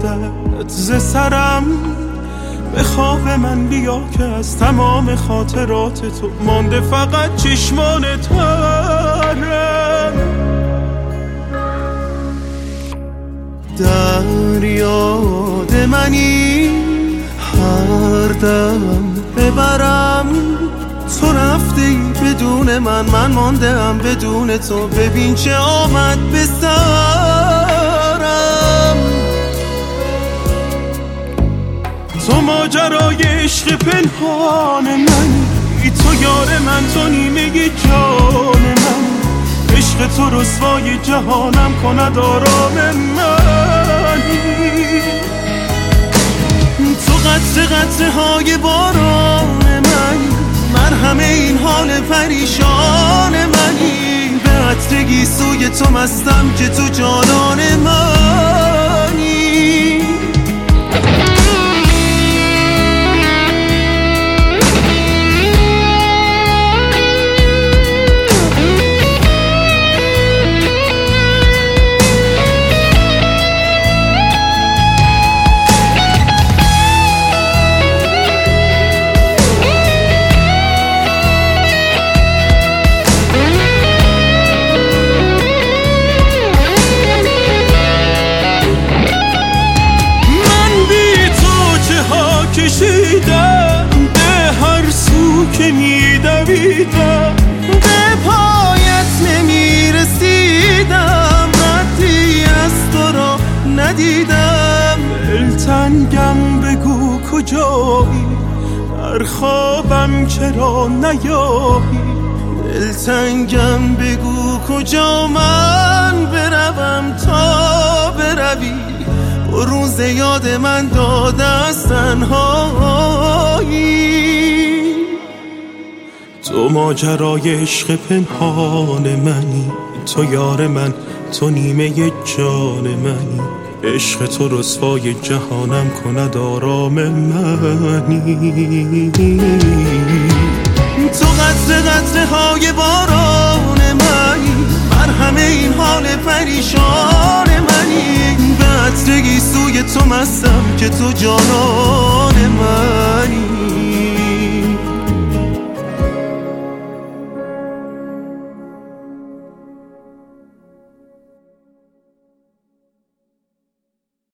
بردت ز سرم، به خواب من بیا که از تمام خاطرات تو مانده فقط چشمان ترم. در یاد منی هر دم ببرم، تو رفتی بدون من مانده ام بدون تو. ببین چه آمد به سرم، تو ماجرای عشق پنهان منی، تو یار من، تو نیمه جان من. عشق تو رسوای جهانم کند آرام منی، تو قطره قطره های باران منی، مرهم این حال پریشان منی. به عطر گیسوی تو مستم که تو جانان منی. کشیدم به هر سو که میدویدم، به پایت نمیرسیدم، ردی از تو را ندیدم. دلتنگم بگو کجایی، در خوابم چرا نیایی. دلتنگم بگو کجا من بروم تا بروی، روز یاد من داده از تنهایی. تو ماجرای عشق پنهان منی، تو یار من، تو نیمه جان منی. عشق تو رسوای جهانم کند آرام منی، تو قطره قطره های باران منی، مرهم این حال پریشان منی. به عطر گیسوی تو مستم که تو جانان